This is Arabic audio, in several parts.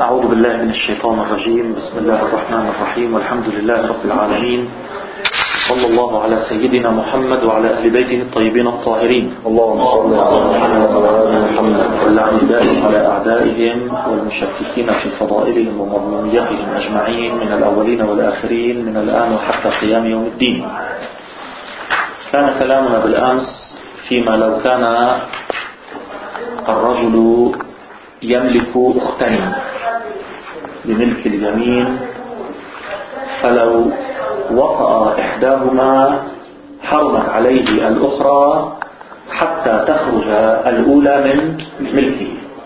أعوذ بالله من الشيطان الرجيم. بسم الله الرحمن الرحيم، والحمد لله رب العالمين. صلى الله على سيدنا محمد وعلى أهل بيته الطيبين الطاهرين. اللهم صل على محمد واللعن الدائم على أعدائهم والمشككين في فضائلهم ومضمونيتهم أجمعين من الأولين والآخرين من الآن وحتى قيام يوم الدين. كان كلامنا بالأمس فيما لو كان الرجل يملك أختين بملك اليمين، فلو وطأ إحداهما حرمت عليه الأخرى حتى تخرج الأولى من ملكه.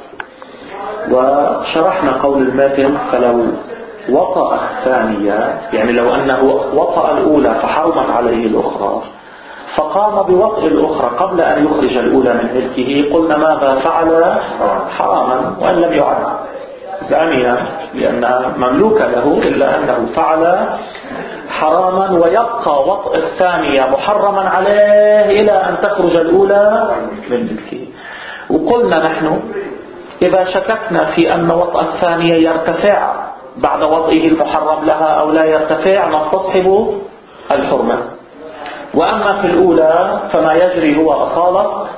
وشرحنا قول الماتن فلو وطأ الثانية، يعني لو أنه وطأ الأولى فحرمت عليه الأخرى فقام بوطء الأخرى قبل أن يخرج الأولى من ملكه، قلنا ماذا فعل؟ حراما، وأن لم يعد زانيا لأنها مملوكة له، إلا أنه فعل حراما، ويبقى وطء الثانية محرما عليه إلى أن تخرج الأولى من ملكه. وقلنا نحن إذا شككنا في أن وطء الثانية يرتفع بعد وطئه المحرم لها أو لا يرتفع نستصحب الحرمة. وأما في الأولى فما يجري هو أصالة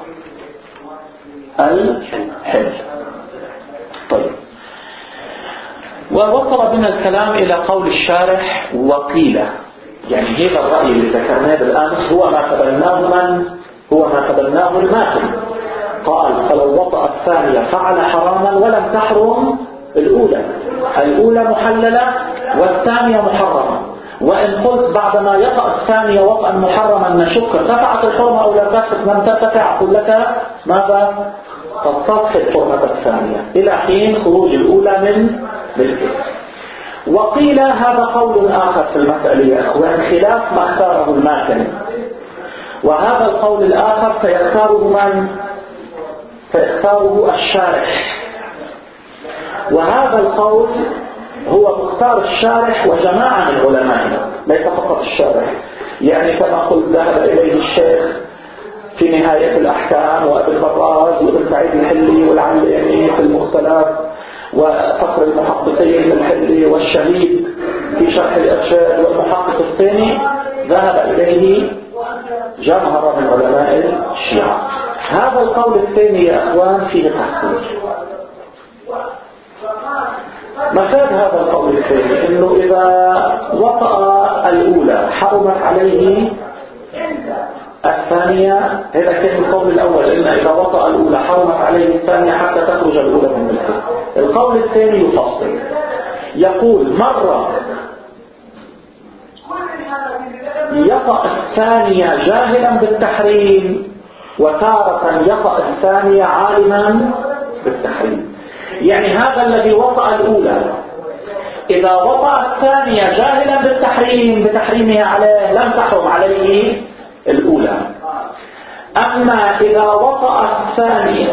الحل. طيب، ووصل بنا الكلام إلى قول الشارح وقيل، يعني هذا الرأي اللي ذكرناه بالأمس هو ما تبناه الماتن. قال فلو وطأ الثانية فعل حراما ولم تحرم الأولى محللة والثانية محرمة. وإن قلت بعدما يطأ الثانية وطأ محرما نشك ارتفعت الحرمة أو لم ترتفع، أقول لك ماذا؟ تستصحب حرمة الثانية إلى حين خروج الأولى من ملكه. وقيل هذا قول آخر في المسألة يا أخوان، خلاف ما اختاره الماتن. وهذا القول الآخر سيختاره من؟ سيختاره الشارح. وهذا القول هو مختار الشارح وجماعة من علمائنا، ليس فقط الشارح. يعني كما قلت ذهب إليه الشيخ في نهاية الأحكام، وابن براز وابن سعيد الحلي والعلياني في المختلف، وفقر المحققين في الحلي، والشهيد في شرح الإرشاد، والمحقق الثاني ذهب إليه جمهرة من علماء الشيعة. هذا القول الثاني يا أخوان فيه تحصيل. مفاد هذا القول الثاني انه اذا وطأ الاولى حرمت عليه الثانية. هذا كان القول الاول، ان اذا وطأ الاولى حرمت عليه الثانية حتى تخرج الاولى من ملكه. القول الثاني يفصل، يقول مرة يطأ الثانية جاهلا بالتحريم، وتارة يطأ الثانية عالما بالتحريم. يعني هذا الذي وطأ الأولى إذا وطأ الثانية جاهلا بتحريمها عليه لم تحرم عليه الأولى. أما إذا وطأ الثانية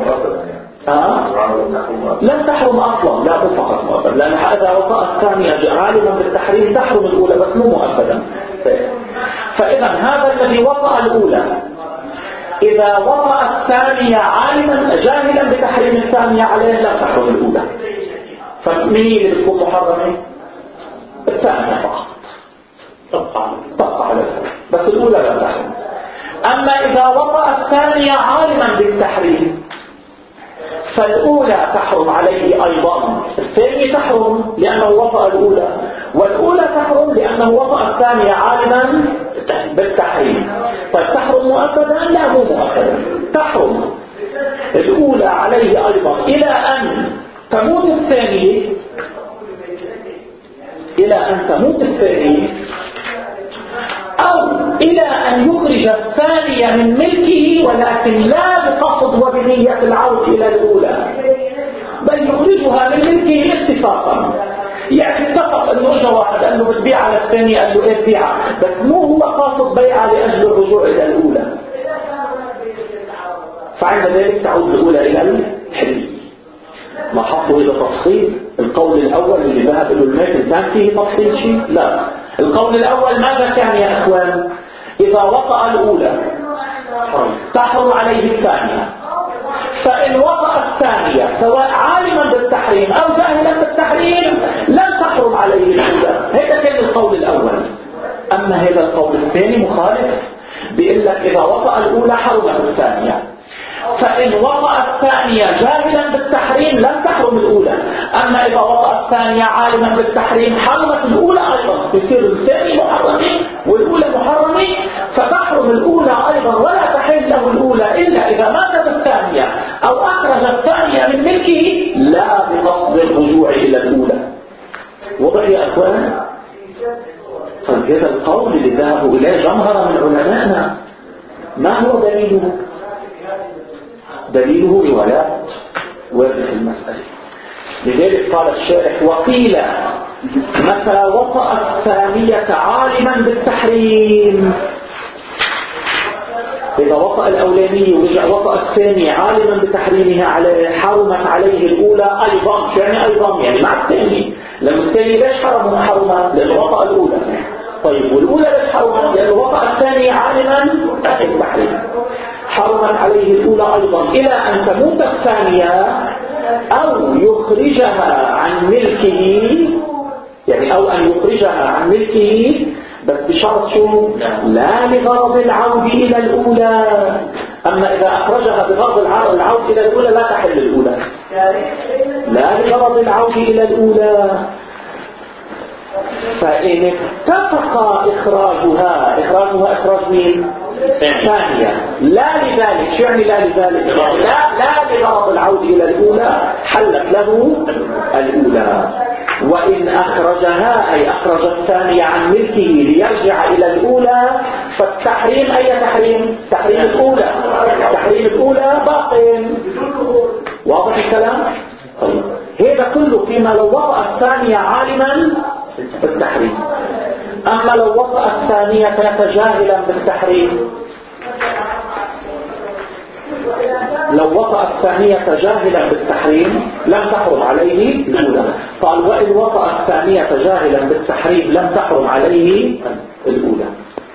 لم تحرم أصلا، لا فقط مؤبدا، لأن إذا وطأ الثانية عالما بالتحريم تحرم الأولى بس مو مؤبدا. فإذا هذا الذي وطأ الأولى إذا وطأ الثانية عالما جاهلا بتحريم الثانية عليه لا تحرم الأولى. فمين اللي بتكون محرمة؟ الثانية فقط تبقى على الأولى، بس الأولى لا تحرم. أما إذا وطأ الثانية عالما بالتحريم فالأولى تحرم عليه أيضا، الثانية تحرم لأنه وطأ الأولى، والأولى تحرم لأنه وطأ الثانية عالما بالتحريم. طيب تحرم مؤبدا؟ لا مو مؤبدا، تحرم الأولى عليه أيضا إلى أن تموت الثانية، أو إلى أن يخرج الثانية من ملكه، ولكن لا بقصد وبنية العود إلى الأولى، بل يخرجها من ملكه اتفاقا. يعني اتفق انه اجى واحد قال له بتبيع على الثاني، قال له ايه تبيعها، بس مو هو قاصد بيعها لاجل الرجوع الى الاولى، فعند ذلك تعود الاولى الى الحل. ما حطوا هذا تفصيل. القول الاول اللي ذهب الى الماتن كان فيه تفصيل شيء؟ لا. القول الاول ماذا كان يا اخوان؟ اذا وطأ الاولى تحرم عليه الثانية، فإن وطأ الثانية سواء عالما بالتحريم أو جاهلا أما هذا القول الثاني مخالف، بيقول لك إذا وطأ الأولى حرمت الثانية، فإن وطأ الثانية جاهلا بالتحريم لم تحرم الأولى. أما إذا وطأ الثانية عالما بالتحريم حرمت الأولى أيضا، يصير الثاني محرمة والأولى محرمة، فتحرم الأولى أيضا ولا تحل له الأولى إلا إذا ماتت الثانية أو أخرج الثانية من ملكه لا بقصد الرجوع إلى الأولى. وضع يا أخوان؟ فهذا القول اللي ذهبوا إليه جمهرة من علمائنا ما هو دليله؟ دليله روايات وارد في المسألة. لذلك قال الشارح: وقيل متى وطأ الثانية عالما بالتحريم، إذا وطأ الأولاني ورجع وطأ الثاني عالما بتحريمها عليه حرمت عليه الأولى أيضا. يعني أيضا يعني مع الثاني، لما الثاني ليش حرمت؟ لأنه وطأ الأولى. طيب والأولى ليش حرمت؟ لأنه وطأ الثاني عالما بالتحريم، حرمت عليه الأولى أيضا إلى أن تموت الثانية أو يخرجها عن ملكه، يعني أو أن يخرجها عن ملكه، بس بشرط شو؟ لا لغرض العود إلى الأولى. أما إذا أخرجها بغرض العود إلى الأولى لا تحل الأولى، لا لغرض العود إلى الأولى. فإن اتفق إخراجها إخراج مين؟ ثانية لا لذلك. شو يعني لا لذلك؟ لا لغرض العود إلى الأولى حلت له الأولى. وإن أخرجها أي أخرج الثانية عن ملكه ليرجع إلى الأولى فالتحريم أي تحريم؟ تحريم الأولى. تحريم الأولى باق. واضح الكلام؟ طيب هذا كله فيما لو وطأ الثانية عالما بالتحريم. أما لو وطأ الثانية جاهلا بالتحريم، لو وطأ الثانية جاهلا بالتحريم لم تحرم عليه الأولى. قال: وإن وطأ الثانية جاهلا بالتحريم لم تحرم عليه الأولى.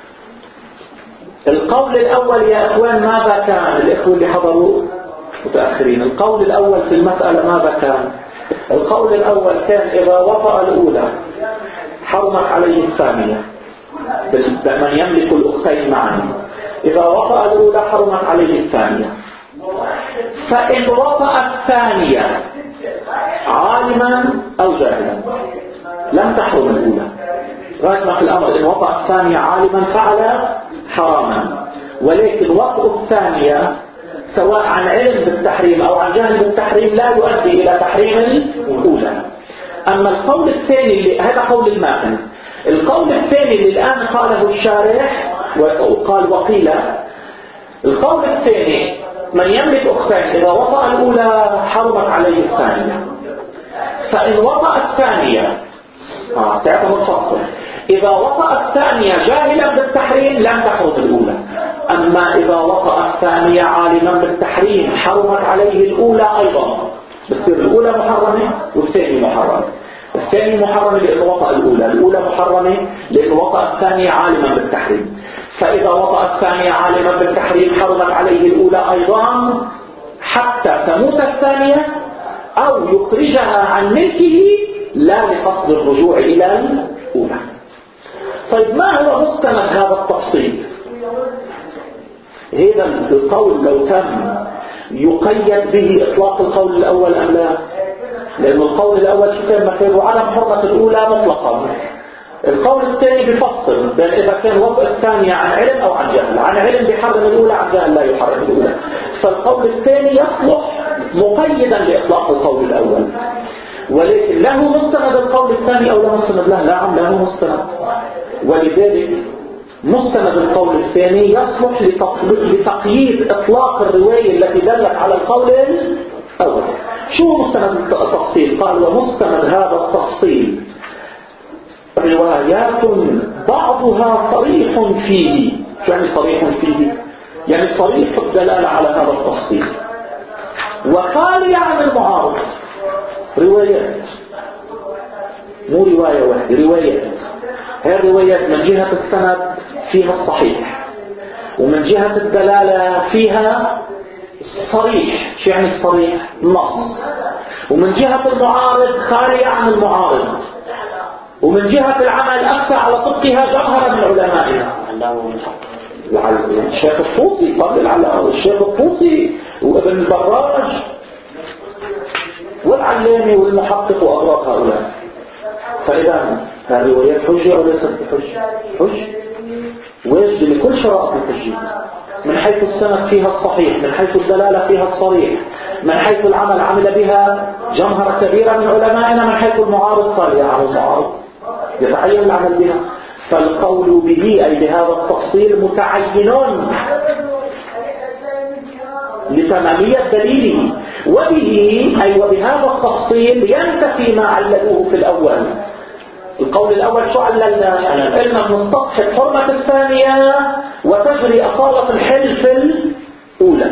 القول الأول يا أخوان ماذا كان؟ الإخوة اللي حضروا متأخرين، القول الأول في المسألة ماذا كان؟ القول الأول كان إذا وطأ الأولى حرمت عليه الثانية من يملك الأختين معا. إذا وطأ الأولى حرمت عليه الثانية. فإن وطأ الثانية عالما أو جاهلا لم تحرم الأولى. غاية في الأمر إن وطأ الثانية عالما فعل حراما، ولكن وطأ الثانية سواء عن علم بالتحريم أو عن جهل بالتحريم لا يؤدي إلى تحريم الأولى. أما القول الثاني هذا قول الماتن. القول الثاني اللي الآن قاله الشارح وقال وقيل، القول الثاني من يملك أختين إذا وطأ الأولى حرمت عليه الثانية. فإن وطأ الثانية سيعطه الفصل، إذا وطأ الثانية جاهلا بالتحريم لم تحرم الأولى. أما إذا وطأ الثانية عالما بالتحريم حرمت عليه الأولى أيضا. بتصير الأولى محرمة والثاني محرمة. الثاني محرمة لأنه وطأ الأولى محرمة لأنه وطأ الثانية عالما بالتحريم. فإذا وطأ الثانية عالما بالتحريم حرمت عليه الأولى أيضا حتى تموت الثانية أو يخرجها عن ملكه لا لقصد الرجوع إلى الأولى. طيب ما هو مستند هذا التفصيل؟ هذا القول لو تم يقيد به إطلاق القول الأول أم لا؟ لأن القول الأول كان مكانه على حرمة الأولى مطلقا. القول الثاني بفصل بين إذا كان وطأ الثانية عن علم أو عن جهل. عن علم بيحرم الأولى، عن جهل لا يحرم الأولى. فالقول الثاني يصلح مقيدا لإطلاق القول الأول. ولكن له مستند القول الثاني أو لا مستند له؟ نعم له مستند. ولذلك مستند القول الثاني يصلح لتقييد إطلاق الرواية التي دلت على القول الأول. شو مستند التفصيل؟ قال: ومستند هذا التفصيل روايات بعضها صريح فيه. شو يعني صريح فيه؟ يعني صريح الدلالة على هذا التفصيل وخالي عن المعارض. روايات مو رواية واحدة، روايات. هذه الروايات من جهة السند فيها الصحيح، ومن جهة الدلالة فيها صريح. شو يعني الصريح؟ نص. ومن جهة المعارض خالية عن المعارض. ومن جهة العمل أفتى على طبقها جمهرة من علمائنا. الشيخ الطوسي فضل العلاوي، الشيخ الطوسي وابن البراج والعلامي والمحقق وأغراق هؤلاء. فإذا الروايات حجة أو ليست بحجة؟ حجة واجد لكل شرائط الحجة، من حيث السند فيها الصحيح، من حيث الدلالة فيها الصريح، من حيث العمل عمل بها جمهرة كبيرة من علمائنا، من حيث المعارض قال يعمل المعارض يتعين العمل بها. فالقول به أي بهذا التفصيل متعين لتمامية دليله، وبه أي وبهذا التفصيل ينتفي ما عللوه في الأول. القول الأول شو عللنا؟ قلنا نستصحب حرمة الثانية وتجري أصالة الحل في الأولى.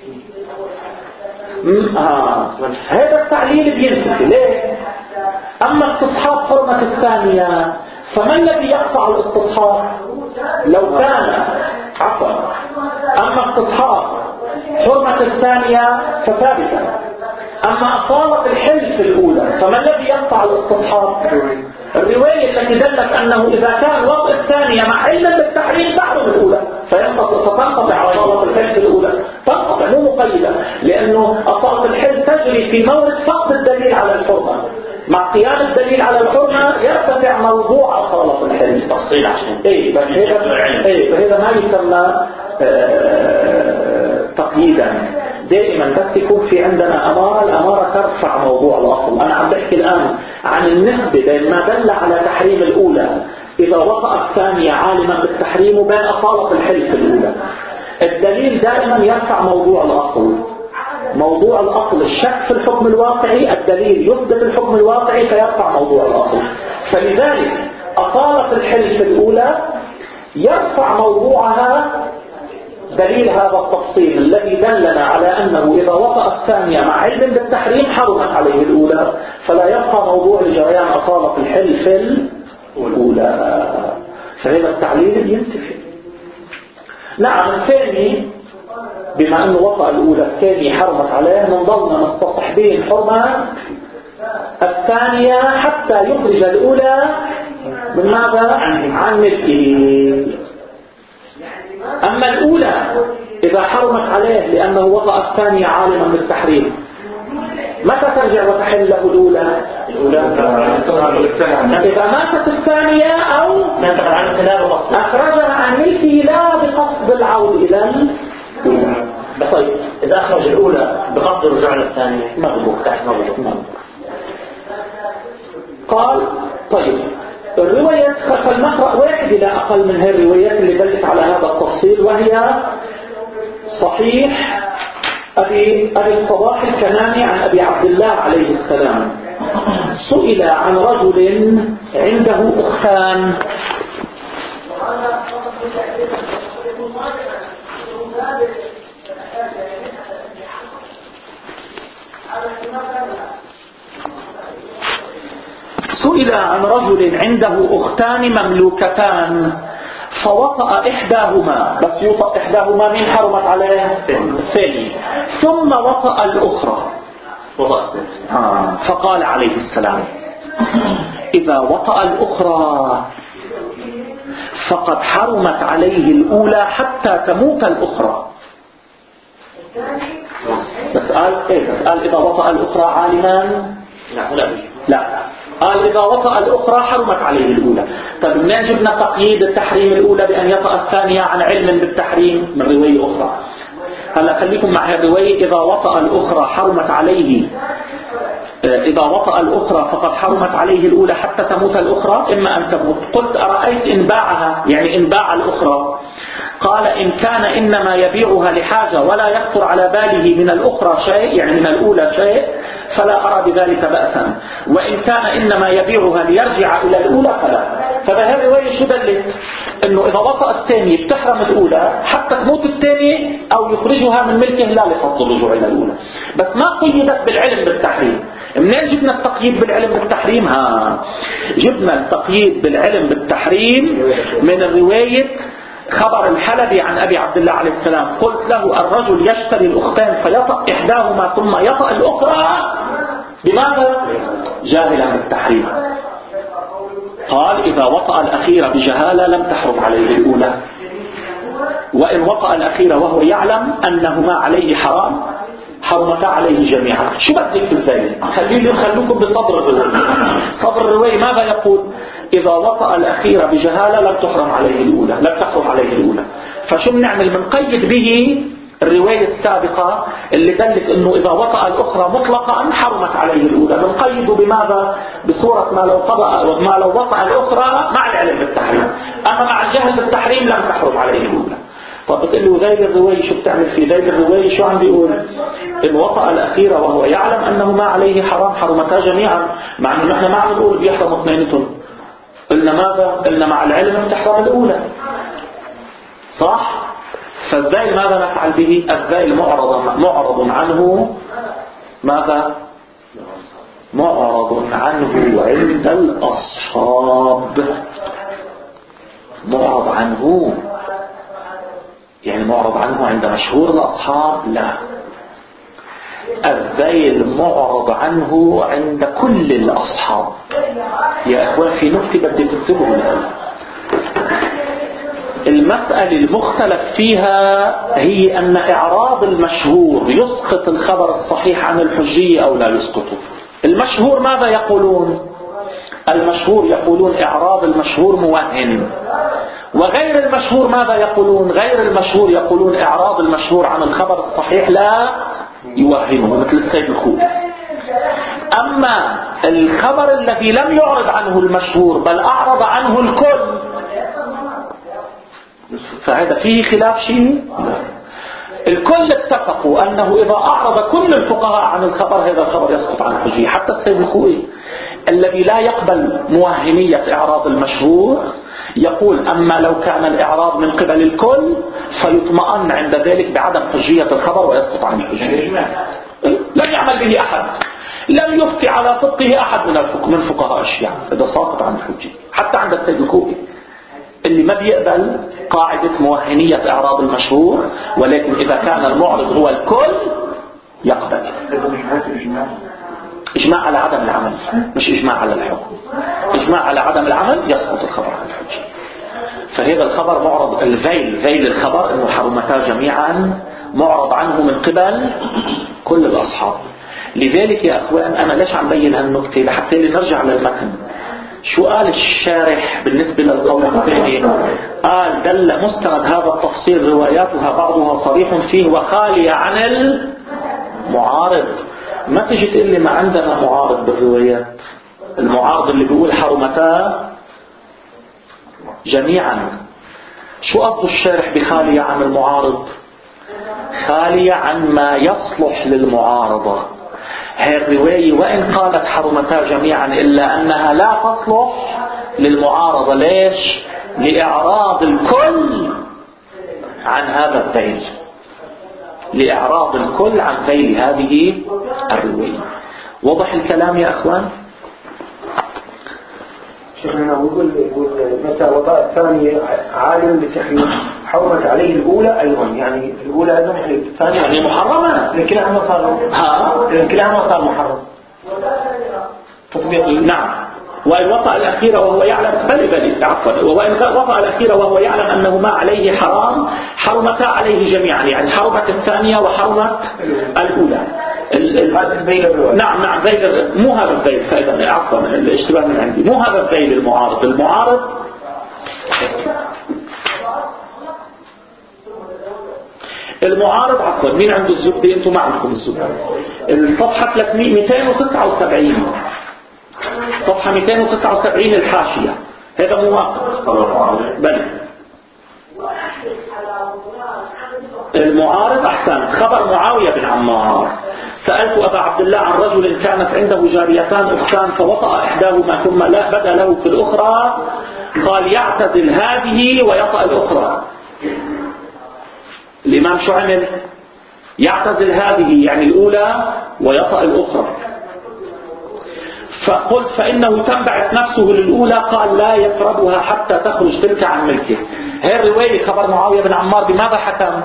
هذا التعليل بينتفي ليه؟ أما استصحاب حرمة الثانية فما الذي يقطع الاستصحاب؟ لو كان عفوا، أما استصحاب حرمة الثانية فثابتة، أما أصالة الحل في الأولى فما الذي يقطع الاستصحاب؟ الرواية التي دلت أنه إذا كان وضع الثانية مع علم بالتحريم تحرم الأولى فتنقطع أصالة الحل في الأولى، تنقطع مو مقيدة، لأنه أصالة الحل تجري في مورد فقد الدليل على الحرمة. مع قيام الدليل على الحرمة يرتفع موضوع أصالة الحل. تفصيل عشان فهذا ما يسمى تقييدا. دائما بس يكون في عندنا أمارة، الأمارة ترفع موضوع الأصل. أنا عم بحكي الآن عن النسبة بين ما دل على تحريم الأولى إذا وقع الثانية عالما بالتحريم وبين أصالة الحل في الأولى. الدليل دائما يرفع موضوع الأصل. موضوع الأصل الشك في الحكم الواقعي، الدليل يثبت الحكم الواقعي فيرفع موضوع الأصل. فلذلك أصالة الحل في الأولى يرفع موضوعها دليل هذا التفصيل الذي دلنا على أنه إذا وقع الثانية مع علم بالتحريم حرمت عليه الأولى، فلا يبقى موضوع لجريان أصالة الحل في الأولى. فهذا التعليل ينتفي. نعم الثاني بما أنه وقع الأولى الثاني حرمت عليه، نضلنا مستصحبين حرمة الثانية حتى يخرج الأولى من ماذا؟ عن ملكه. أما الأولى إذا حرمت عليه لأنه وقع الثانية عالما بالتحريم، متى ترجع وتحل له الأولى؟ إذا ماتت الثانية أو أخرجها عن ملكه لا بقصد العود إلى الأولى. طيب إذا أخرج الأولى بقصد الرجوع للثانية مغلوب. قال طيب الروايات فلنقرأ واحد إلى أقل من هذه الروايات اللي دلت على هذا التفصيل، وهي صحيح أبي الصباح الكناني عن أبي عبد الله عليه السلام. سئل عن رجل عنده أختان سئل عن رجل عنده أختان مملوكتان فوطأ إحداهما، بس يوطأ إحداهما من حرمت عليه الثاني، ثم وطأ الأخرى فقال عليه السلام إذا وطأ الأخرى فقد حرمت عليه الأولى حتى تموت الأخرى. بسأل إذا وطأ الأخرى عالما؟ لا قال إذا وطأ الأخرى حرمت عليه الأولى. طيب منين جبنا تقييد التحريم الأولى بأن يطأ الثانية عن علم بالتحريم؟ من رواية أخرى. هلا خليكم مع الرواية إذا وطأ الأخرى حرمت عليه، إذا وطأ الأخرى فقد حرمت عليه الأولى حتى تموت الأخرى إما أن تموت. قلت أرأيت إن باعها، يعني إن باع الأخرى. قال إن كان إنما يبيعها لحاجة ولا يخطر على باله من الأخرى شيء، يعني من الأولى شيء، فلا أرى بذلك بأسا، وإن كان إنما يبيعها ليرجع إلى الأولى فلا. فهذه رواية شو دلت؟ إنه إذا وطأ الثاني بتحرم الأولى حتى تموت الثاني أو يخرجها من ملكه لا لقصد الرجوع إلى الأولى، بس ما قيدت بالعلم بالتحريم. منين جبنا التقييد بالعلم بالتحريم؟ جبنا التقييد بالعلم بالتحريم من الرواية خبر الحلبي عن أبي عبد الله عليه السلام. قلت له الرجل يشتري الأختان فيطأ إحداهما ثم يطأ الأخرى، بماذا؟ جاهلا بالتحريم. قال إذا وطأ الأخيرة بجهالة لم تحرم عليه الأولى، وإن وطأ الأخيرة وهو يعلم أنهما عليه حرام حرمتا عليه جميعا. شو بدك بالذيل؟ خلوكم بصدر الرواية. صدر الرواية ماذا يقول؟ إذا وطأ الأخيرة بجهالة لم تحرم عليه الأولى، لم تحرم عليه الأولى. فشو بنعمل؟ بنقيد به الرواية السابقة اللي دلت انه اذا وطأ الاخرى مطلقا حرمت عليه الاولى، بنقيد بماذا؟ بصورة ما لو وطأ الاخرى مع العلم بالتحريم، اما مع الجهل بالتحريم لم تحرم عليه الاولى. طب بتقول له ذيل الرواية شو بتعمل في ذيل الرواية؟ شو عم بيقول؟ ان وطأ الاخيرة وهو يعلم انه ما عليه حرام حرمتا جميعا، مع انه نحن ما عم نقول بيحرم اثنينتهم، قلنا ماذا؟ قلنا مع العلم تحرم الاولى، صح؟ فالذيل ماذا نفعل به؟ الذيل معرض عنه ماذا؟ معرض عنه عند الأصحاب. معرض عنه يعني معرض عنه عند مشهور الأصحاب؟ لا، الذيل معرض عنه عند كل الأصحاب. يا أخوان في نقطة بدي تنتبهوا لها. المسألة المختلف فيها هي أن إعراض المشهور يسقط الخبر الصحيح عن الحجية أو لا يسقطه. المشهور ماذا يقولون؟ المشهور يقولون إعراض المشهور موهن. وغير المشهور ماذا يقولون؟ غير المشهور يقولون إعراض المشهور عن الخبر الصحيح لا يوهنه، مثل السيد الخوئي. أما الخبر الذي لم يعرض عنه المشهور بل أعرض عنه الكل، فهذا فيه خلاف شيء؟ الكل اتفقوا أنه إذا أعرض كل الفقهاء عن الخبر هذا الخبر يسقط عن الحجية. حتى السيد الخوئي الذي لا يقبل موهنية إعراض المشهور يقول أما لو كان الإعراض من قبل الكل فيطمئن عند ذلك بعدم حجية الخبر ويسقط عن الحجية. لم يعمل به أحد، لم يفتي على طبقه أحد من فقهاء الشيعة، إذا ساقط عن الحجية. حتى عند السيد الخوئي اللي ما بيقبل قاعدة موهنية إعراض المشهور، ولكن إذا كان المعرض هو الكل يقبل. إجماع على عدم العمل، مش إجماع على الحكم. إجماع على عدم العمل يسقط الخبر عن الحجة. فهذا الخبر معرض ذيل الخبر إنه حرمتا جميعا معرض عنه من قبل كل الأصحاب. لذلك يا أخوان أنا ليش عم بين هالنقطة؟ لحتى نرجع للمتن. شو قال الشارح بالنسبة للقول الثاني؟ قال دل مستند هذا التفصيل رواياتها بعضها صريح فيه وخالية عن المعارض. ما تجي تقول لي ما عندنا معارض بالروايات. المعارض اللي بيقول حرمتا جميعا، شو قصده الشارح بخالية عن المعارض؟ خالية عن ما يصلح للمعارضة. هذه الرواية وإن قالت حرمتا جميعا إلا أنها لا تصلح للمعارضة. ليش؟ لإعراض الكل عن هذا الذيل، لإعراض الكل عن ذيل هذه الرواية. وضح الكلام يا أخوان؟ شيخنا يقول متى وضع الثاني عالم بالتحريم حرمت عليه الأولى أيضا، يعني الأولى أيضا يعني الثانية يعني محرمة، لكن كلاهما صار محرم تطبيق. نعم. وإن وطأ الأخيرة وهو يعلم وإن وطأ الأخيرة وهو يعلم أنه ما عليه حرام حرمتا عليه جميعا، يعني حرمت الثانية وحرمت الأولى. نعم ذيل، مو هذا الذيل فإذا عفوا الاشتباه من عندي، مو هذا الذيل المعارض المعارض عفوا. مين عنده الزبدة؟ انتم ما عندكم الزبدة. الصفحة 279 صفحة 279 الحاشية، هذا موافق بل المعارض أحسن. خبر معاوية بن عمار: سألت أبا عبد الله عن رجل كانت عنده جاريتان أختان فوطأ إحداهما ثم لا بدا له في الأخرى، قال يعتزل هذه ويطأ الأخرى. الإمام شو عمل؟ يعتزل هذه يعني الأولى ويطأ الأخرى. فقلت فإنه تنبعث نفسه للأولى، قال لا يفردها حتى تخرج تلك عن ملكه. هي الرواية خبر معاوية بن عمار بماذا حكم؟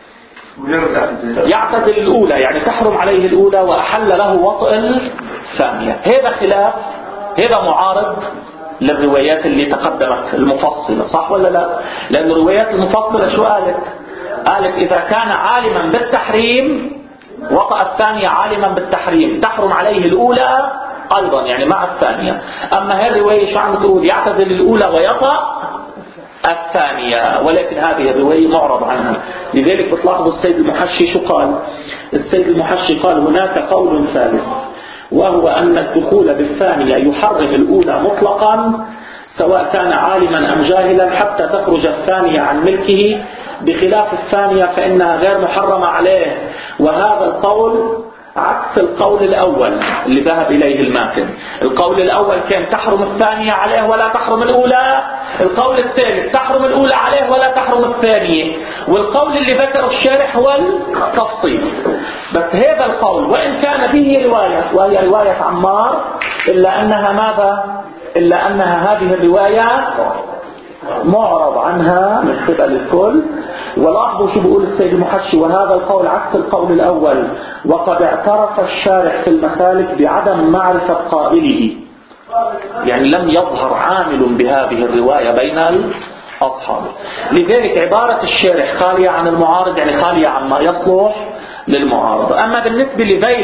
يعتزل الأولى يعني تحرم عليه الأولى وأحل له وطئ الثانية. هذا خلاف، هذا معارض للروايات اللي تقدمت المفصلة، صح ولا لا؟ لأن الروايات المفصلة شو قالت؟ قالت إذا كان عالما بالتحريم وطأ الثانية عالما بالتحريم تحرم عليه الأولى أيضا، يعني مع الثانية. أما هذه الرواية شو عم تقول؟ يعتزل الأولى ويطأ الثانية، ولكن هذه الرواية معرض عنها. لذلك بتلاحظوا السيد المحشي شو قال؟ السيد المحشي قال هناك قول ثالث، وهو أن الدخول بالثانية يحرم الأولى مطلقا سواء كان عالما أم جاهلا حتى تخرج الثانية عن ملكه، بخلاف الثانية فإنها غير محرمة عليه. وهذا القول عكس القول الأول اللي ذهب إليه الماتن. القول الأول كان تحرم الثانية عليه ولا تحرم الأولى، القول الثالث تحرم الأولى عليه ولا تحرم الثانية، والقول اللي ذكره الشارح هو التفصيل. بس هذا القول وإن كان به رواية وهي رواية عمار، إلا أنها ماذا؟ إلا أنها هذه الرواية معرض عنها من قبل الكل. ولاحظوا شو بيقول السيد المحشي: وهذا القول عكس القول الأول، وقد اعترف الشارح في المسالك بعدم معرفة قائله، يعني لم يظهر عامل بهذه الرواية بين الأصحاب. لذلك عبارة الشارح خالية عن المعارض، يعني خالية عما يصلح للمعارضة. أما بالنسبة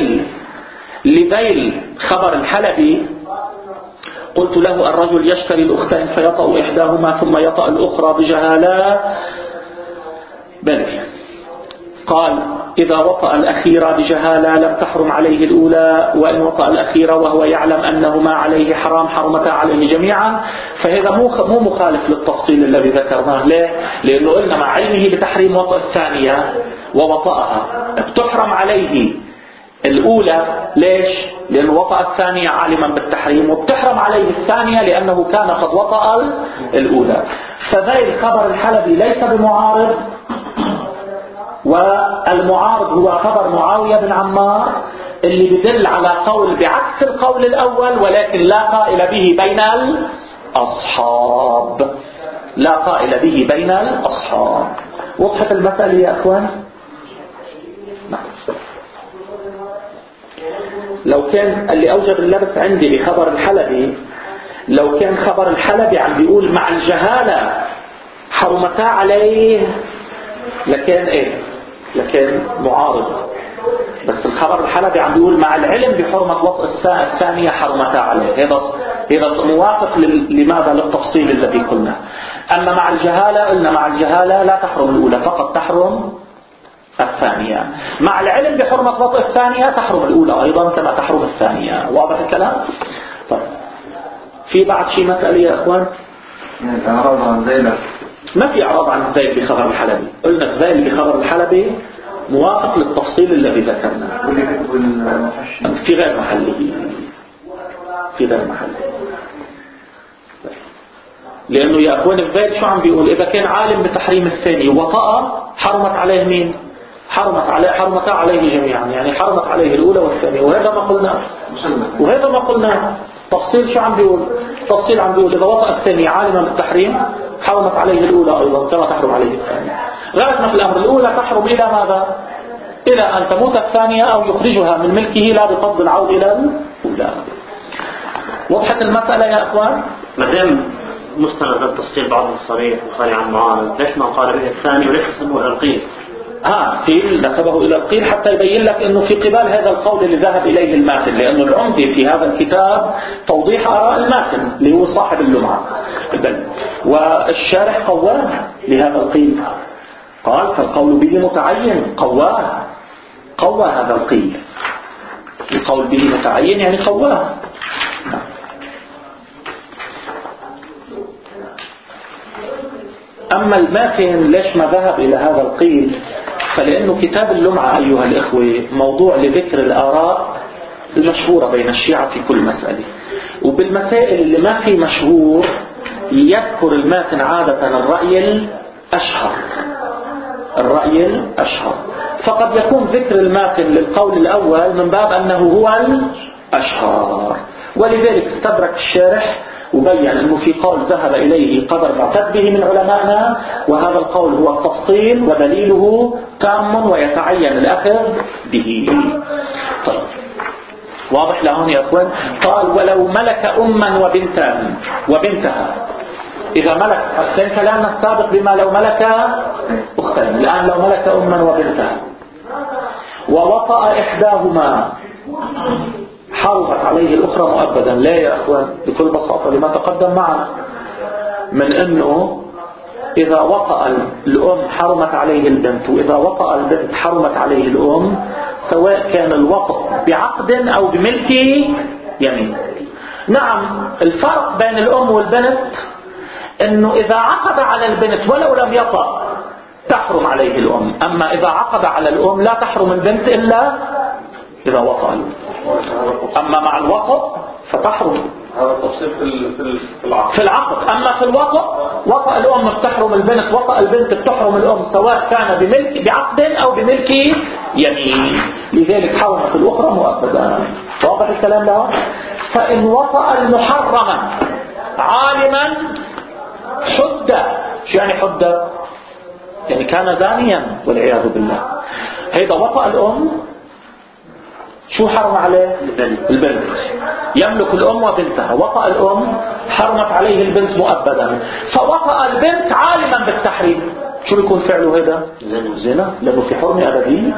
لذيل خبر الحلبي، قلت له: الرجل يشتري الأختين فيطأ إحداهما ثم يطأ الأخرى بجهالة. بل قال: إذا وطأ الأخيرة بجهالة لم تحرم عليه الأولى، وإن وطأ الأخيرة وهو يعلم أنهما عليه حرام حرمتا عليه جميعا. فهذا مو مخالف للتفصيل الذي ذكرناه. ليه؟ لأنه قلنا مع علمه بتحريم وطأ الثانية ووطأها بتحرم عليه الأولى. ليش؟ لأنه وطأ الثانية عالما بالتحريم، وبتحرم عليه الثانية لأنه كان قد وطأ الأولى. فذيل خبر الحلبي ليس بمعارض، والمعارض هو خبر معاوية بن عمار اللي بدل على قول بعكس القول الأول، ولكن لا قائل به بين الأصحاب، لا قائل به بين الأصحاب. وضحت المسألة يا أخوان؟ لو كان اللي أوجب اللبس عندي بخبر الحلبي، لو كان خبر الحلبي عم بيقول مع الجهالة حرمتا عليه، لكان إيه؟ لكان معارض. بس الخبر الحلبي عم بيقول مع العلم بحرمة وطء الثانية حرمتا عليه. هذا موافق لماذا؟ للتفصيل الذي قلنا. أما مع الجهالة قلنا مع الجهالة لا تحرم الأولى، فقط تحرم الثانية. مع العلم بحرمة وطء الثانية تحرم الأولى أيضا كما تحرم الثانية. واضح الكلام؟ طيب، في بعد شيء مسألة يا أخوان؟ أعراض عن ذيلة. ما في أعراض عن الذيل بخبر الحلبي. قلنا الذيل بخبر الحلبي موافق للتفصيل الذي ذكرناه في غير محله، في غير محله. لأنه يا أخوان الذيل شو عم بيقول؟ إذا كان عالم بتحريم الثاني وطأ حرمت عليه مين؟ حرمتا عليه جميعا، يعني حرمت عليه الأولى والثانية. وهذا ما قلنا تفصيل شو عم بيقول؟ تفصيل عم بيقول إذا وطأ الثاني عالما بالتحريم حرمت عليه الأولى أيضا كما تحرم عليه الثانية. غاية ما في الأمر الأولى تحرم إلى ماذا؟ إلى أن تموت الثانية أو يخرجها من ملكه لا بقصد العود إلى الأولى. وضحت المسألة يا أخوان؟ مادام مستند التفصيل بعض الصريح وخالي عن معارض، ليش ما قال به الثاني وليش يسموه القيل؟ قيل نسبه إلى القيل حتى يبين لك أنه في قبال هذا القول اللي ذهب إليه الماتن، لأنه العمدة في هذا الكتاب توضيح آراء الماتن اللي هو صاحب اللمعة. والشارح قواه لهذا القيل، قال فالقول به متعين، قوى هذا القيل. القول به متعين يعني قواه. أما الماتن ليش ما ذهب إلى هذا القيل؟ فلأنه كتاب اللمعة أيها الإخوة موضوع لذكر الآراء المشهورة بين الشيعة في كل مسألة، وبالمسائل اللي ما في مشهور يذكر الماتن عادة الرأي الأشهر. فقد يكون ذكر الماتن للقول الأول من باب أنه هو الأشهر، ولذلك استدرك الشارح وبين أنه في قول ذهب إليه قدر معتد به من علمائنا، وهذا القول هو التفصيل ودليله تام ويتعين الأخذ به. طيب، واضح لهون يا أخوان؟ قال ولو ملك أما وبنتها. إذا ملك كان كلامنا السابق بما لو ملك أختين، الآن لو ملك أما وبنتها ووطأ إحداهما حرمت عليه الأخرى مؤبدا. لا يا أخوان، بكل بساطة لما تقدم معنا من أنه إذا وطأ الأم حرمت عليه البنت، وإذا وطأ البنت حرمت عليه الأم، سواء كان الوطأ بعقد أو بملك يمين. نعم، الفرق بين الأم والبنت أنه إذا عقد على البنت ولو لم يطأ تحرم عليه الأم، أما إذا عقد على الأم لا تحرم البنت إلا إذا وطأ الأم. أما مع الوطأ فتحرم. هذا التفصيل في العقد. أما في وطأ الأم بتحرم البنت، وطأ البنت بتحرم الأم، سواء كان بعقد أو بملك يمين. لذلك حرمت الأخرى مؤبدا. واضح الكلام ده؟ فإن وطأ المحرم عالما حد. شو يعني حد؟ يعني كان زانيا والعياذ بالله. هيدا وطأ الأم، شو حرم عليه؟ البنت. يملك الأم وبنتها. وطأ الأم حرمت عليه البنت مؤبدا. فوطأ البنت عالما بالتحريم، شو بيكون فعله هذا؟ زنا، لأنه في حرمة أبدية.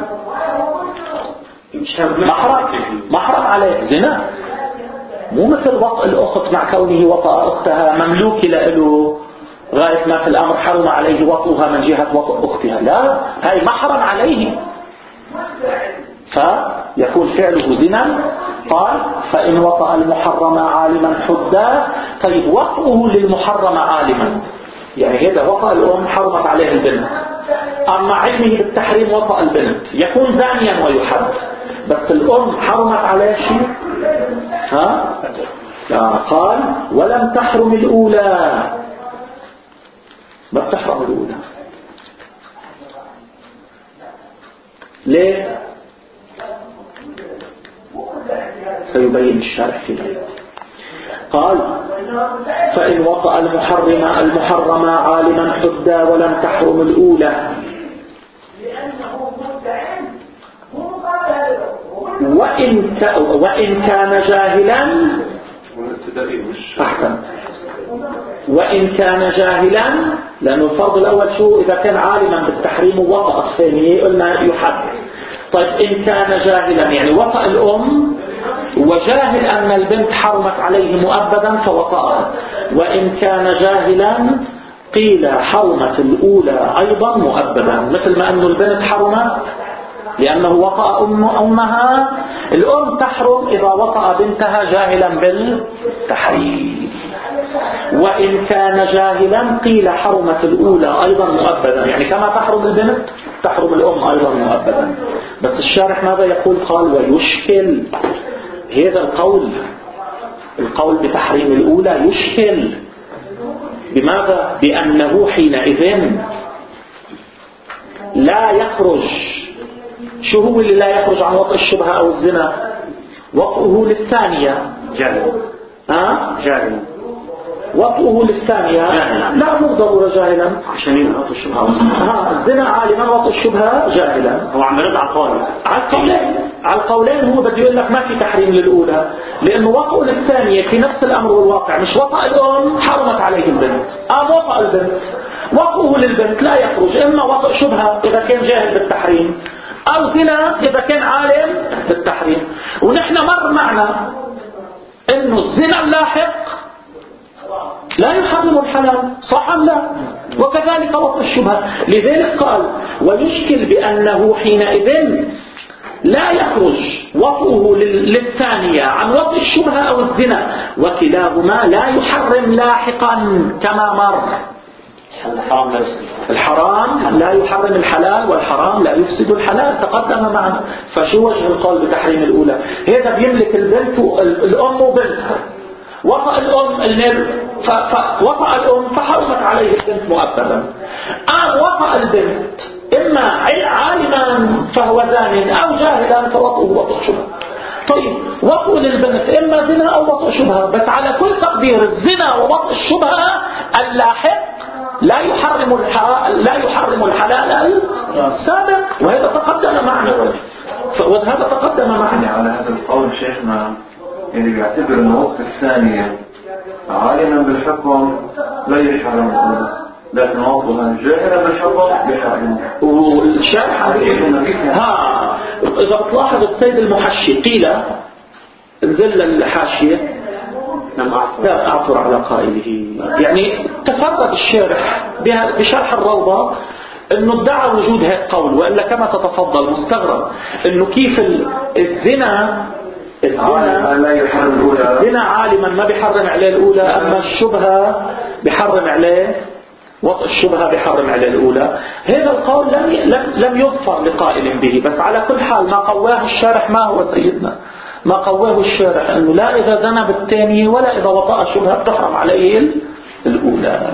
محرم عليه زنا. مو مثل وطأ الأخت مع كونه وطأ أختها مملوك له غاية ما في الأمر حرم عليه وطئها من جهة وطئ أختها. لا، هاي محرم عليه فيكون فعله زنا. قال فإن وطأ المحرم عالما حدا. طيب وطئه للمحرم عالما، يعني هذا وطأ الأم حرمت عليه البنت، أما علمه بالتحريم وطأ البنت يكون زانيا ويحد. بس الأم حرمت عليه شيء. قال ولم تحرم الأولى، ما بتحرم الأولى. ليه؟ سيبين الشارح في ذلك. قال فإن وطأ المحرم عالما حدا ولم تحرم الأولى، وإن كان جاهلا. أحسن. وإن كان جاهلا، لأنه الفرض الأول شو؟ إذا كان عالما بالتحريم ووطأ الثانية قلنا يحد. طيب إن كان جاهلا يعني وطأ الأم وجاهل أن البنت حرمت عليه مؤبدا فوطأها. وإن كان جاهلا قيل حرمت الأولى أيضا مؤبدا، مثل ما أن البنت حرمت لأنه وطأ أمها. الأم تحرم إذا وطأ بنتها جاهلا بالتحريم. وإن كان جاهلا قيل حرمت الأولى أيضا مؤبدا، يعني كما تحرم البنت تحرم الأم أيضا مؤبدا. بس الشارح ماذا يقول؟ قال ويشكل هذا القول بتحريم الأولى يشكل. بماذا؟ بأنه حينئذ لا يخرج. شو هو اللي لا يخرج عن وطئ الشبهة أو الزنا؟ وطئه للثانية جاهل. جاهل. وطئه للثانية لا مو ضرورة جاهلا، عشان يوطئ الشبهة. الزنا عالما وطئ الشبهة جاهلا. هو عم يرد على القولين هو بده يقول لك ما في تحريم للأولى، لأنه وطئ للثانية في نفس الأمر والواقع. مش وطئ الأم حرمت عليه البنت، وطئ البنت. وطئه للبنت لا يخرج إما وطئ شبهة إذا كان جاهل بالتحريم، أو زنا إذا كان عالم بالتحريم. ونحن مر معنا إنه الزنا اللاحق لا يحرم الحلال، صح أم لا؟ وكذلك وطئ الشبهة. لذلك قال ويشكل بأنه حينئذ لا يخرج وطئه للثانية عن وطئ الشبهة أو الزنا، وكلاهما لا يحرم لاحقا كما مر. الحرام لا يحرم الحلال، والحرام لا يفسد الحلال، تقدم معنا. فشو وجه القول بتحريم الأولى؟ هذا بيملك البنت الأم وبنتها. وطأ الأم وطأ الأم فحرمت عليه البنت مؤبدا. وطأ البنت إما عالما فهو زان أو جاهلا فوطئه وطئ شبهة. طيب وطئ للبنت إما زنا أو وطئ شبهة، بس على كل تقدير الزنا ووطئ الشبهة اللاحق لا يحرم الحلال السابق، وهذا تقدم معنا. وهذا تقدم يعني معنا. على هذا القول شيخنا اللي بيعتبر أن وقت الثانية عالما بالحكم لا يحرم الأولى، لكن وقتها جاهلا بالحكم يحرم. والشارح ها إذا بتلاحظ السيد المحشي قيل انزل الحاشية لا أعثر على قائله، يعني تفرد الشارح بشرح الروضة انه ادعى وجود هيك قول، وإلا كما تتفضل مستغرب انه كيف الزنا عالما ما بيحرم عليه الأولى، أما الشبهة بيحرم عليه، وطء الشبهة بيحرم عليه الأولى. هذا القول لم يظفر لقائل به، بس على كل حال ما قواه الشارح ما هو سيدنا، ما قواه الشارح أنه لا إذا زنى بالثاني ولا إذا وطأ شبهة بتحرم عليه الأولى.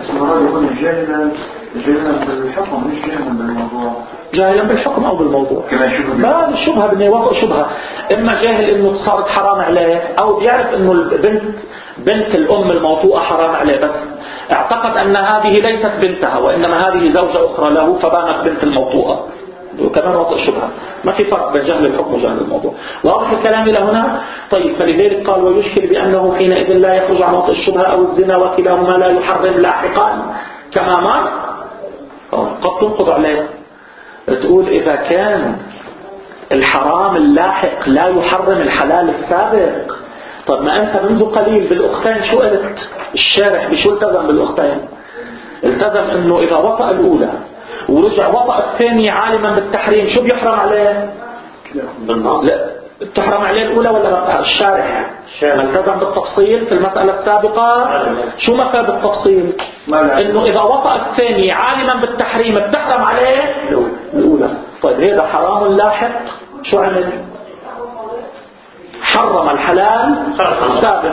جاهلا بالحكم مش جاهلا بالموضوع، جاهلا بالحكم أو بالموضوع، ما الشبهة بني وطء شبهة، إما جاهل إنه صارت حرام عليه، أو بيعرف إنه بنت الأم الموطوءة حرام عليه، بس اعتقد أن هذه ليست بنتها وإنما هذه زوجة أخرى له فبانت بنت الموطوءة، وكمان وطء شبهة. ما في فرق بين جهل الحكم وجهل الموضوع. واضح الكلام إلى هنا؟ طيب، فلذلك قال ويشكل بأنه حينئذ لا يخرج عن وطء الشبهة أو الزنا وكلاهما لا يحرم لاحقا كما مر. قد تنقض عليه تقول إذا كان الحرام اللاحق لا يحرم الحلال السابق. طب ما أنت منذ قليل بالأختين شو قلت؟ الشارح بشو التزم بالأختين؟ التزم أنه إذا وطأ الأولى ورجع وطأ الثاني عالما بالتحريم شو بيحرم عليه؟ لا تحرم عليه الأولى ولا لا؟ الشارح ما التزم بالتفصيل في المسألة السابقة. شو ما فاد التفصيل؟ إنه إذا وطأ الثاني عالما بالتحريم بتحرم عليه الأولى. طيب هذا حرام لاحق شو عمل؟ حرم الحلال السابق.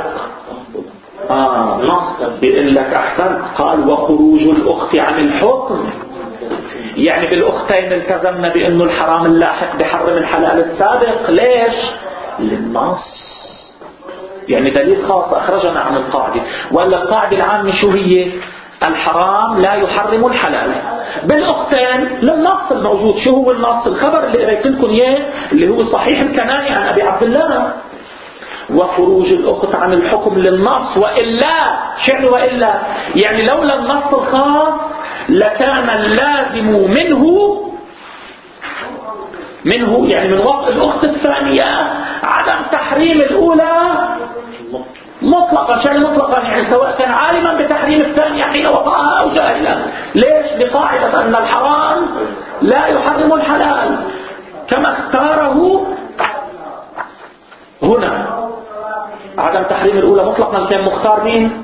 نص بيقول لك أحسن، قال وخروج الأخت عن الحكم، يعني بالأختين التزمنا بأنه الحرام اللاحق بحرم الحلال السابق. ليش؟ للنص، يعني دليل خاص أخرجنا عن القاعدة. ولا القاعدة العامة شو هي؟ الحرام لا يحرم الحلال. بالأختين للنص الموجود. شو هو النص؟ الخبر اللي قريت لكم إياه اللي هو صحيح الكناني عن أبي عبد الله. وخروج الأخت عن الحكم للنص، وإلا شعر وإلا يعني لولا النص الخاص لكان اللازم منه يعني من وقت الأخت الثانية عدم تحريم الأولى مطلقا. شيء مطلقا يعني سواء كان عالما بتحريم الثانية حين وقعها أو جاهلا. ليش؟ بقاعدة أن الحرام لا يحرم الحلال كما اختاره هنا. عدم تحريم الأولى مطلقا كان مختار مين؟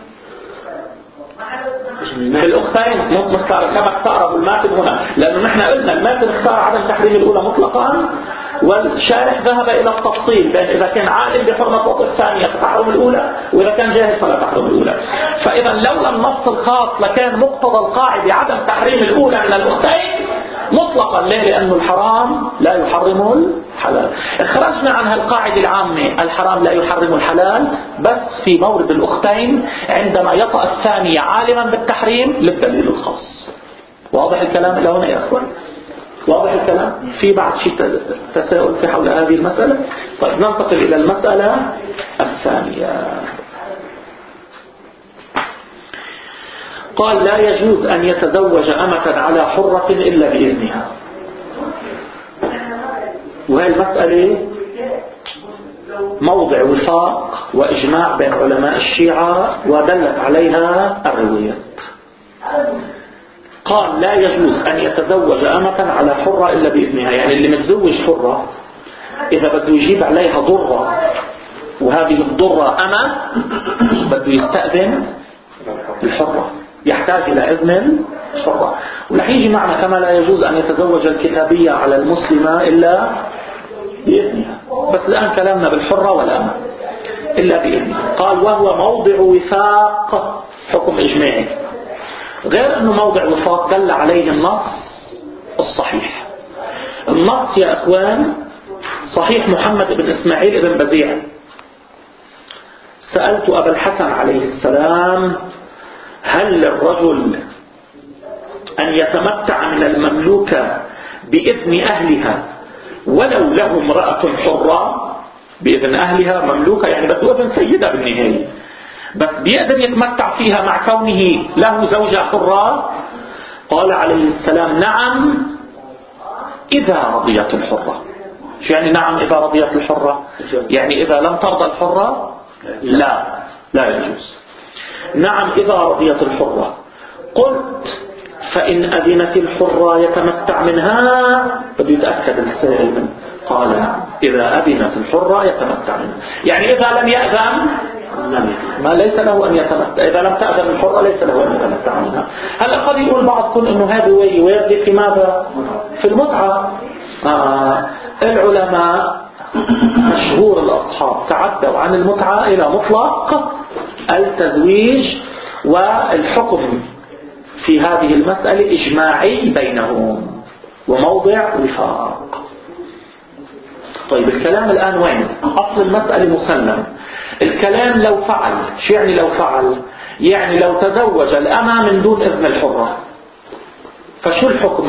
في الأختين مختار كما اختاره الماتن هنا، لأنه نحن قلنا الماتن اختار عدم تحريم الأولى مطلقا، والشارح ذهب إلى التفصيل بين إذا كان عالم بحرمة وطء الثانية فتحرم الأولى، وإذا كان جاهل فلا تحرم الأولى. فإذا لولا النص الخاص لكان مقتضى القاعدة عدم تحريم الأولى من الأختين مطلقا. ليه؟ لأنه الحرام لا يحرم الحلال. اخرجنا عن هالقاعدة العامة الحرام لا يحرم الحلال بس في مورد الأختين عندما يطأ الثاني عالما بالتحريم للدليل الخاص. واضح الكلام إلى هنا يا أخوان؟ واضح الكلام؟ في بعض شيء تساؤل في حول هذه المسألة؟ طيب ننتقل إلى المسألة الثانية. قال لا يجوز أن يتزوج أمة على حرة إلا بإذنها. وهي المسألة موضع وفاق وإجماع بين علماء الشيعة ودلت عليها الروايات. قال لا يجوز أن يتزوج أمة على حرة إلا بإذنها، يعني اللي متزوج حرة إذا بده يجيب عليها ضرة وهذه الضرة أمة بده يستأذن الحرة، يحتاج إلى إذن الحرة. ورح يجي معنا كما لا يجوز أن يتزوج الكتابية على المسلمة إلا بإذنها، بس الآن كلامنا بالحرة والأمة إلا بإذنها. قال وهو موضع وفاق حكم إجماعي، غير أنه موضع وفاق دل عليه النص الصحيح. النص يا أخوان صحيح محمد بن إسماعيل بن بزيع. سألت أبا الحسن عليه السلام هل للرجل أن يتمتع من المملوكة بإذن أهلها ولو له امرأة حرة بإذن أهلها مملوكة، يعني بده ابن سيدة بالنهاية، بس بيقدر يتمتع فيها مع كونه له زوجة حرة. قال عليه السلام نعم إذا رضيت الحرة. شو يعني نعم إذا رضيت الحرة؟ يعني إذا لم ترضى الحرة لا يجوز. نعم إذا رضيت الحرة. قلت فإن أذنت الحرة يتمتع منها، بده يتأكد السائل منه. قال نعم إذا أذنت الحرة يتمتع منها، يعني إذا لم يأذن ما ليس له أن يتمتع، إذا لم تأذن الحرة ليس له أن يتمتع منها. هلا قد يقول بعضكم إنه هذا ويرد في ماذا؟ في المتعة. العلماء مشهور الأصحاب تعدوا عن المتعة إلى مطلق التزويج، والحكم في هذه المسألة إجماعي بينهم وموضع وفاق. طيب الكلام الآن وين؟ أصل المسألة مسلم. الكلام لو فعل، شو يعني لو فعل؟ يعني لو تزوج الأمة من دون إذن الحرة، فشو الحكم؟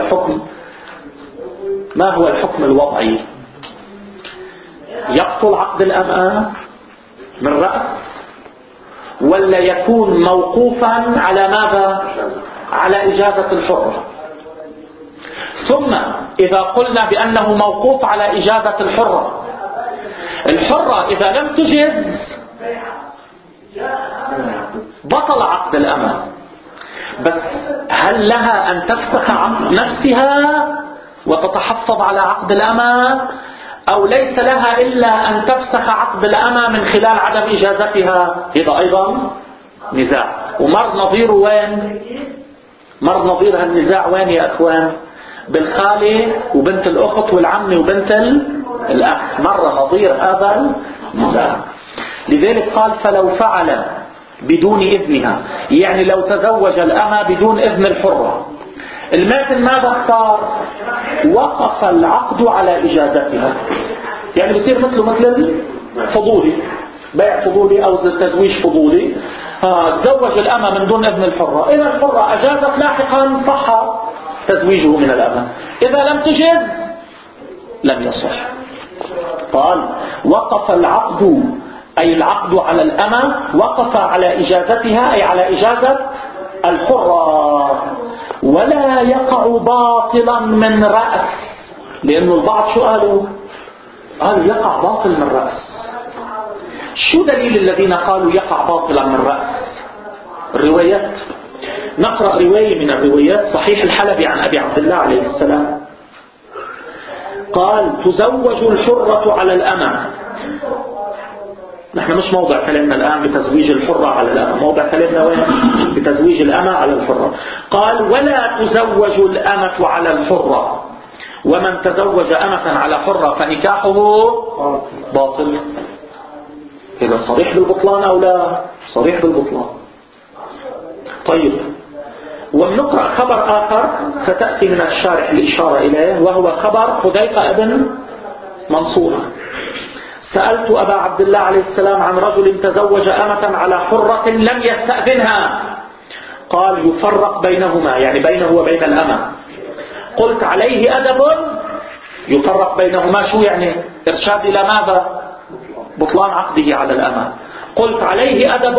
ما هو الحكم الوضعي؟ يبطل عقد الأمة من رأس، ولا يكون موقوفا على ماذا؟ على إجازة الحرة. ثم إذا قلنا بأنه موقوف على إجازة الحرة إذا لم تجز بطل عقد الأمة، بس هل لها أن تفسخ عقد نفسها وتتحفظ على عقد الأمة، أو ليس لها إلا أن تفسخ عقد الأمة من خلال عدم إجازتها؟ هذا أيضا نزاع. ومر نظيره وين؟ مر نظير هالنزاع وين يا أخوان؟ بالخالة وبنت الأخت والعم وبنت الأخ، مر نظير هذا النزاع. لذلك قال فلو فعل بدون إذنها، يعني لو تزوج الأمة بدون إذن الحرة. الماتن ماذا اختار؟ وقف العقد على إجازتها، يعني بصير مثل الفضولي، بيع فضولي أو تزويج فضولي. تزوج الأمة من دون إذن الحرة، إذا الحرة أجازت لاحقا صح تزويجه من الأمة، إذا لم تجز لم يصح. قال وقف العقد، أي العقد على الأمة وقف على إجازتها، أي على إجازة الحرة، ولا يقع باطلا من رأس. لأنه البعض شو قالوا يقع باطل من رأس. شو دليل الذين قالوا يقع باطلا من رأس؟ الروايات. نقرأ رواية من الروايات. صحيح الحلبي عن أبي عبد الله عليه السلام قال تزوج الحرة على الأمة. نحن مش موضع كلامنا الآن بتزويج الحرة على الأمة، موضع كلامنا وين؟ بتزويج الأمة على الحرة. قال ولا تزوج الأمة على الحرة، ومن تزوج أمة على حرة فنكاحه باطل. إذا صريح بالبطلان أو لا؟ صريح بالبطلان. طيب، ونقرأ خبر آخر ستأتي من الشارح الإشارة إليه، وهو خبر حذيفة ابن منصور. سألت أبا عبد الله عليه السلام عن رجل تزوج أمة على حرة لم يستأذنها، قال يفرق بينهما، يعني بينه وبين الأمة. قلت عليه أدب يفرق بينهما، شو يعني؟ إرشاد إلى ماذا؟ بطلان عقده على الأمة. قلت عليه أدب؟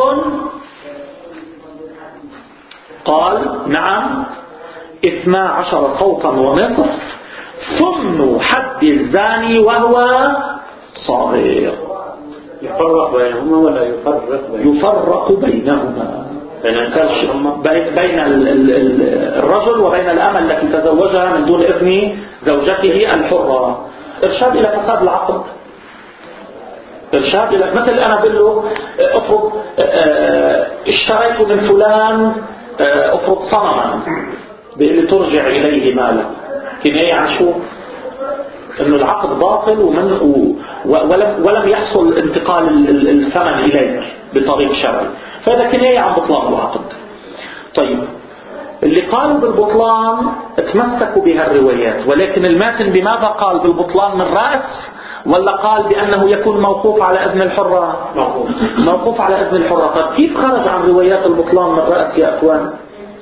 قال نعم 12 صوتا ونصف ثم حد الزاني وهو صغير. يفرق بينهما ولا يفرق بينهما، بين الرجل وبين الأمة التي تزوجها من دون إذن زوجته الحرة. إرشاد إلى فساد العقد، إرشاد إلى، مثل أنا بقول له أفرض اشتريت من فلان أفرض صنما بإلي ترجع إليه مالا، كناية عن شو؟ إنه العقد باطل ولم يحصل انتقال الثمن إليك بطريق شرعي، فهذا كناية عن بطلان العقد. طيب، اللي قالوا بالبطلان اتمسكوا بها الروايات، ولكن الماتن بماذا قال بالبطلان من رأس؟ ولا قال بأنه يكون موقوف على إذن الحرة؟ موقوف على إذن الحرة. طيب كيف خرج عن روايات البطلان من رأس يا أخوان؟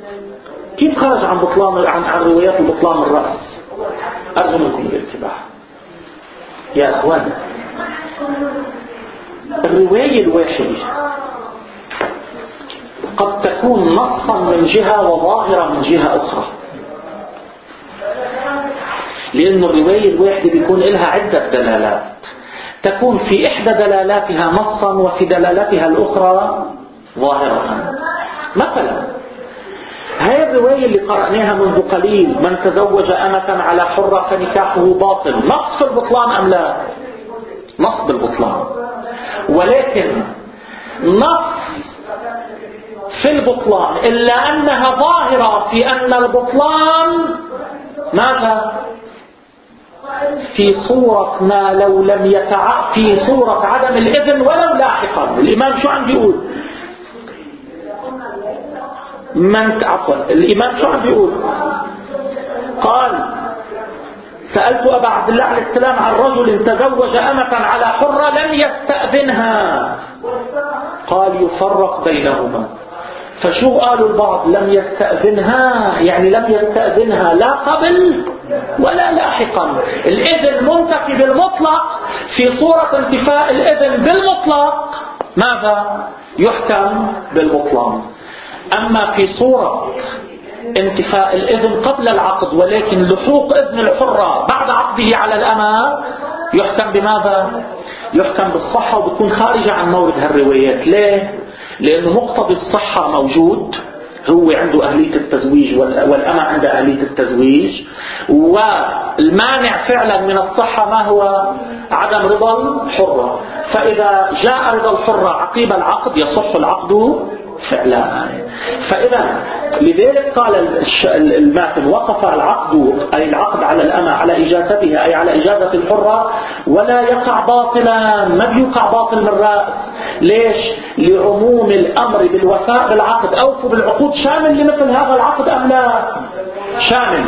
كيف خرج عن روايات البطلان من رأس؟ أرجو منكم الانتباه. يا أخوان الرواية الواحدة قد تكون نصا من جهة وظاهرة من جهة أخرى، لأن الرواية الواحدة بيكون لها عدة دلالات، تكون في إحدى دلالاتها نصا وفي دلالاتها الأخرى ظاهرة. مثلا هاي الرواية اللي قرأناها منذ قليل، من تزوج أمة على حرة فنكاحه باطل، نص في البطلان أم لا؟ نص بالبطلان، ولكن نص في البطلان إلا أنها ظاهرة في أن البطلان ماذا؟ في صورة ما لو لم في صورة عدم الإذن ولو لاحقا. الإمام شو عم بيقول؟ الإمام شو عم بيقول؟ قال سألت أبا عبد الله عليه السلام عن رجل تزوج أمة على حرة لم يستأذنها، قال يفرق بينهما. فشو قالوا البعض؟ لم يستأذنها يعني لم يستأذنها لا قبل ولا لاحقا. الإذن منتفي بالمطلق، في صورة انتفاء الإذن بالمطلق ماذا؟ يحكم بالبطلان. أما في صورة انتفاء الإذن قبل العقد ولكن لحوق إذن الحرة بعد عقده على الأمة يحكم بماذا؟ يحكم بالصحة، وبتكون خارجة عن مورد هالروايات. ليه؟ لأنه مقتضى الصحة موجود، هو عنده أهلية التزويج والأمة عندها أهلية التزويج، والمانع فعلا من الصحة ما هو؟ عدم رضا الحرة. فإذا جاء رضا الحرة عقيب العقد يصح العقد فعلا. فإذا لذلك قال الماتن وقف العقد أي العقد على الأمة على إجازتها أي على إجازة الحرة ولا يقع باطلا، ما بيقع باطل من رأس. ليش؟ لعموم الأمر بالوفاء بالعقد. أوفوا بالعقود شامل لمثل هذا العقد أم لا؟ شامل.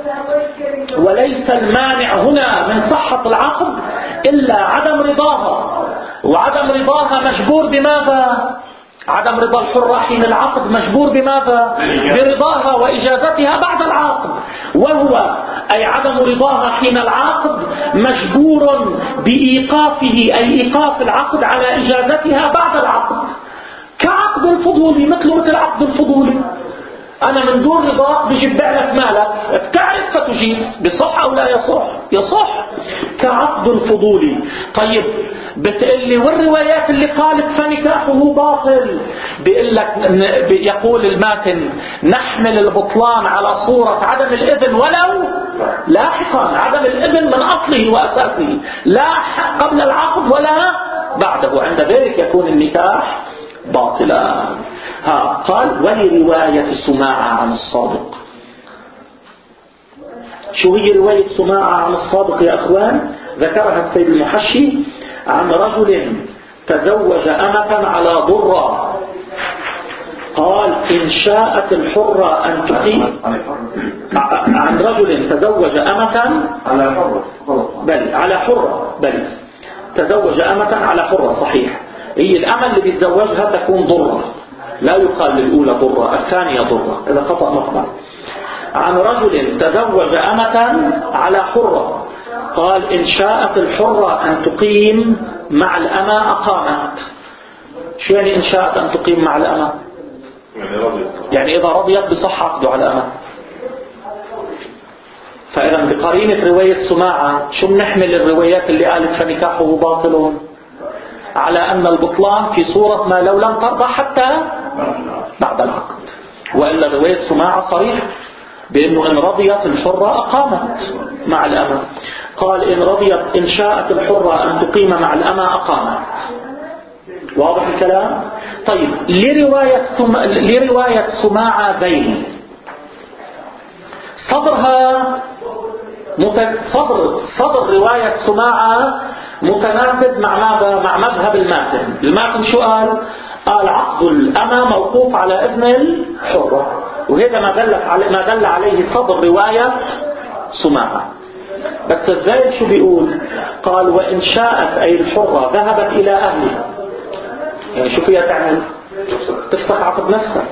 وليس المانع هنا من صحة العقد إلا عدم رضاها، وعدم رضاها مجبور بماذا؟ عدم رضا الحرة حين العقد مجبور بماذا؟ برضاها وإجازتها بعد العقد. وهو أي عدم رضاها حين العقد مجبور بإيقافه أي إيقاف العقد على إجازتها بعد العقد، كعقد الفضولي مثل عقد الفضولي. أنا من دون رضاك بجيب لك مالك بتعرف فتجيز، بصح أو لا يصح؟ يصح كعقد الفضولي. طيب بتقلي والروايات اللي قالت فنكاحه باطل، بيقول لك يقول الماتن نحمل البطلان على صورة عدم الإذن ولو لاحقا، عدم الإذن من أصله وأساسه لا قبل العقد ولا بعده، عند ذلك يكون النكاح باطلا. قال ولرواية سماعة عن الصادق. شو هي رواية سماعة عن الصادق يا أخوان؟ ذكرها السيد المحشي عن رجل تزوج أمة على ضرة، قال إن شاءت الحرة أن تقيم. عن رجل تزوج أمة على حرة تزوج أمة على حرة، صحيح. هي الأمة اللي بيتزوجها تكون ضرة، لا يقال للأولى ضرة الثانية ضرة، إذا خطأ مطبع. عن رجل تزوج أمة على حرة، قال إن شاءت الحرة أن تقيم مع الأمة أقامت. شو يعني إن شاءت أن تقيم مع الأمة؟ يعني إذا رضيت بصح عقده على الأمة. فإذا بقرينة رواية سماعة شو بنحمل الروايات اللي قالت فنكاحه باطل على أن البطلان في صورة ما لو لم ترضى حتى بعد العقد. وإلا رواية سماعة صريح بأنه إن رضيت الحرة أقامت مع الأمة. قال إن رضيت إن شاءت الحرة أن تقيم مع الأمة أقامت. واضح الكلام؟ طيب لرواية سماعة ذيل صدرها صدر رواية سماعة متناسب مع ماذا؟ مع مذهب الماتن. الماتن شو قال؟ قال عقد الأمة موقوف على إذن الحرة، وهذا ما دل عليه صدر رواية سماعة. بس الذيل شو بيقول؟ قال وإن شاءت أي الحرة ذهبت إلى أهلها، يعني شو فيها تعمل؟ تفسخ عقد نفسها.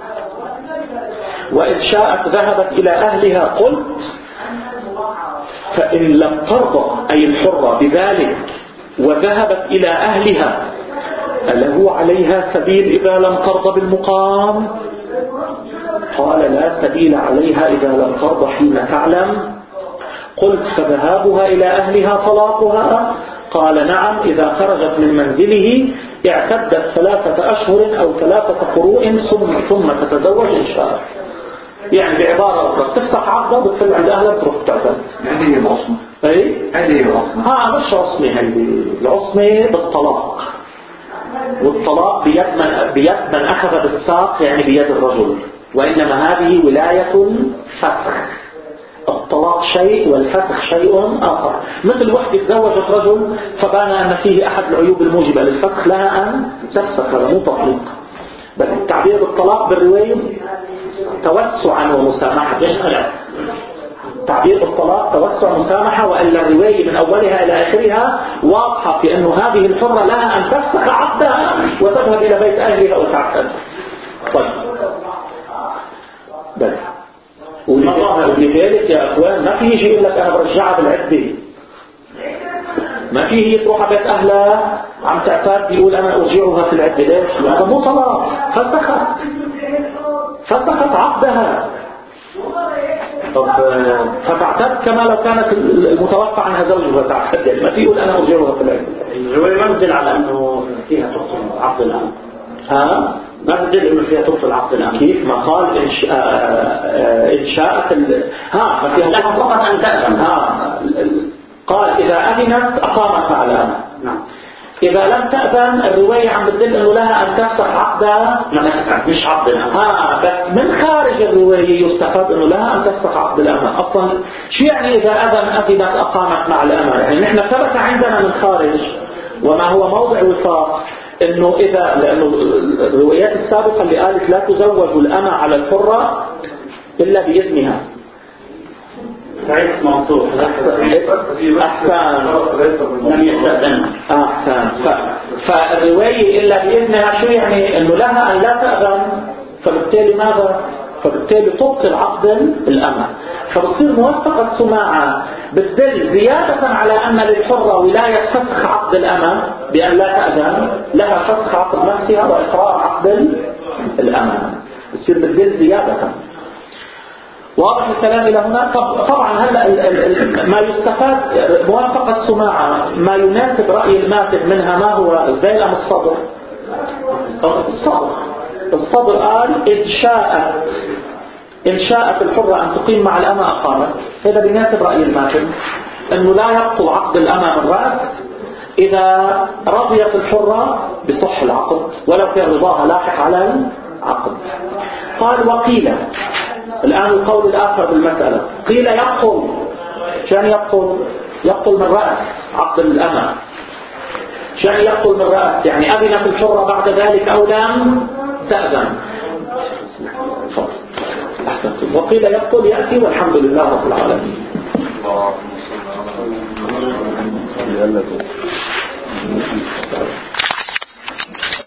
وإن شاءت ذهبت إلى أهلها قلت فإن لم ترضى أي الحرة بذلك وذهبت إلى أهلها أله عليها سبيل إذا لم ترضى بالمقام؟ قال لا سبيل عليها إذا لم ترضى حين تعلم. قلت فذهابها إلى أهلها طلاقها؟ قال نعم إذا خرجت من منزله اعتدت 3 أشهر أو 3 قروء ثم تتزوج إن شاء. يعني بعبارة أخرى تفسخ عقدها بتفل عند أهلها بتروح تعتد. هذه هي العصمة. أي؟ هذه هي العصمة. مش عصمة هذه. العصمة بالطلاق، والطلاق بيد من أخذ بالساق يعني بيد الرجل، وإنما هذه ولاية فسخ. الطلاق شيء والفسخ شيء آخر. مثل وحدة تزوجت رجل فبان أن فيه أحد العيوب الموجبة للفسخ لها أن تفسخ، هذا مو تطليق. بل التعبير بالطلاق بالرواية توسعا ومسامحة. تعبير بالطلاق توسع مسامحة، وإلا الرواية من أولها إلى آخرها واضحة في أنه هذه الحرة لها أن تفسخ عقدها وتذهب إلى بيت أهلها وتعتد. طيب بل ولذلك يا أخوان ما فيه شيء يقول لك أنا برجعها بالعدة، ما فيه تروح بيت أهلها عم تعتاد بيقول أنا أرجعها في العدة. ليش؟ هذا مو طلاق، فسخت عقدها. طب فتعتد كما لو كانت المتوفى عنها زوجها تعتد، يعني ما فيه يقول أنا أرجعها في العدة. الرواية ما تدل على أنه فيها تبطل عقد الآن. ما تدل أنه فيها تبطل عقد الآن. كيف ما قال إن شاءت ما فيها لا فقط أن تأذن. قال إذا أذنت أقامت على الأمة. نعم. إذا لم تأذن الرواية عم بتدل أنه لها أن تفسخ عقدها نفسها مش عقد الأمة. بس من خارج الرواية يستفاد أنه لها أن تفسخ عقد الأمة. أصلا شو يعني إذا أذنت أقامت مع الأمة؟ يعني نحن ثبت عندنا من خارج وما هو موضع وفاق انه لانه الروايات السابقة اللي قالت لا تزوج الأمة على الحرة إلا بإذنها. تعرف منصور أحسن لم يستأذن. أحسن. فالرواية إلا بإذنها شو يعني؟ انه لها أن لا تأذن، فبالتالي ماذا؟ فبالتالي تبطل عقد الأمة. فبصير موافقة السماعة بتدل زيادة على أن للحرة ولاية فسخ عقد الأمة بأن لا تأذن، لها فسخ عقد نفسها وإقرار عقد الأمة. بصير بتدل زيادة. واضح الكلام إلى هنا؟ طبعا هلا ما يستفاد موافقة السماعة ما يناسب رأي الماتب منها ما هو زي الأم الصدر. الصدر قال إن شاءت الحرة أن تقيم مع الأمة أقامت. هذا بيناسب رأي الماتب أنه لا يبطل عقد الأمة من رأس إذا رضيت الحرة بصح العقد ولو كان رضاها لاحق على العقد. قال وقيل الآن القول الآخر بالمسألة، قيل يبطل. شان يبطل من رأس عقد الأمة. شان يبطل من رأس يعني أذنت الحرة بعد ذلك أو لم تأذن. أحسنتم. وقيل يبطل يأتي والحمد لله رب العالمين.